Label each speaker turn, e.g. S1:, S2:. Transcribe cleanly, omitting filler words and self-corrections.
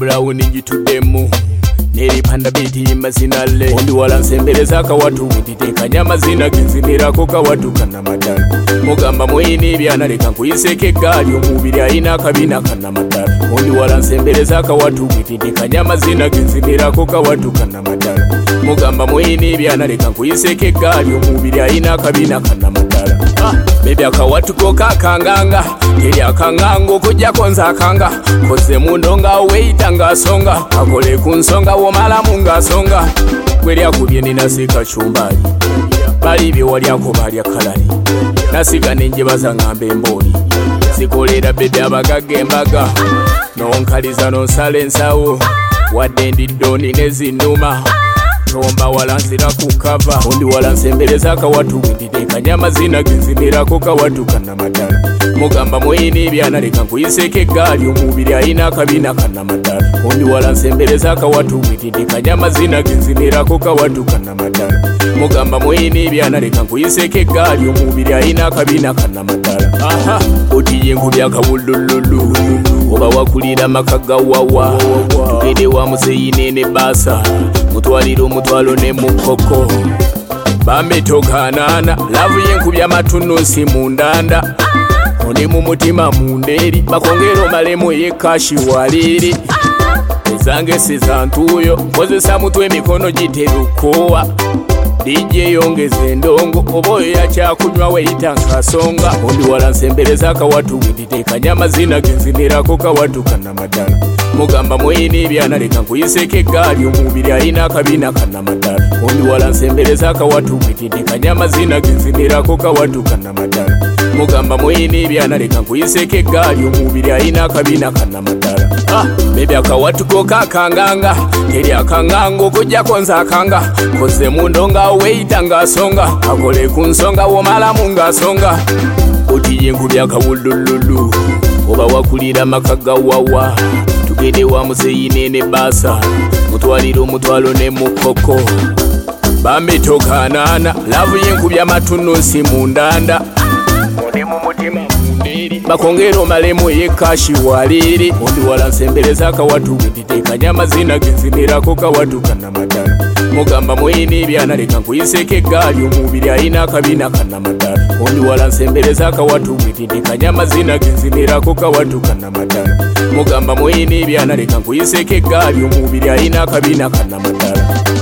S1: Brown njituddemu neripanda biti mazinale ondi wala nsembereza akawatu wititekanya amazina genzimirako kawatu kannamadala mugamba mweyina ebyana leka nkuyiseko eggaali omubiri ayina akabina kannamadala ondi wala nsembereza akawatu wititekanya amazina genzimirako kawatu kannamadala mugamba mweyina ebyana leka nkuyiseko eggaali omubiri ayina akabina kannamadala bebi akawatuko kakanganga teri akanganga okujjako nzakanga koze mundonga weyita ngaasonga akole ku nsonga womalamu ngaasonga gweryakubye ninasika cumbaali bali byewalyako balya kalali nasiga nenjebaza ngamba embooli zikolera bebi abagagga embaga nonkaliza nonsala ensawo wadde ndiddoni nezinnuma tomba wala nzira kukava ondi wala nsembereza akawatu wititekanya amazina genzimirako kawatu kannamadala mugamba mweyina ebyana leka nkuyiseko eggaali omubiri ayina akabina kannamadala ondi wala nsembereza akawatu wititekanya amazina genzimirako kawatu kannamadala mugamba mweyina ebyana leka nkuyiseko eggaali omubiri ayina akabina kannamadala otiye nkubya akawulululu oba wakulira maka gawawa tugende wa museyine ne baasa mutwalira omutwalo ne mukoko bametokanana lavu yenkubya matunusi mundanda oni mu mutima munderi bakongera omalemu yekashi waliri ezange sizantuyo nkozesa mutwe emikono giterukowa DJ yongeza endongo oba oyo yakyakunywa weyita nkasonga ondi wala nsembereza akawatu wititekanya amazina genzimirako kawatu kannamadala mugamba mweyina ebyana leka nkuyiseko eggaali omubiri ayina akabina kannamadala ondi wala nsembereza akawatu wititekanya amazina genzimirako kawatu kannamadala mugamba mweyina ebyana leka nkuyiseko eggaali omubiri ayina akabina kannamadala bebi akawatuko kakanganga teri akanganga okujjako nzakanga koze mundonga weyita ngaasonga akole ku nsonga womalamu ngaasonga otiye nkubya akawulululu oba wakulira maka gawawa tugende wa museyine ne baasa mutwalira omutwalo ne mukoko bametokanana lavu yenkubya matunusi mundanda oni mu mutima munderi bakongera omalemu yekashi waliri ondi wala nsembereza akawatu wititekanya amazina genzimirako kawatu kannamadala mugamba mweyina ebyana leka nkuyiseko eggaali omubiri ayina akabina kannamadala ondi wala nsembereza akawatu wititekanya amazina genzimirako kawatu kannamadala mugamba mweyina ebyana leka nkuyiseko eggaali omubiri ayina akabina kannamadala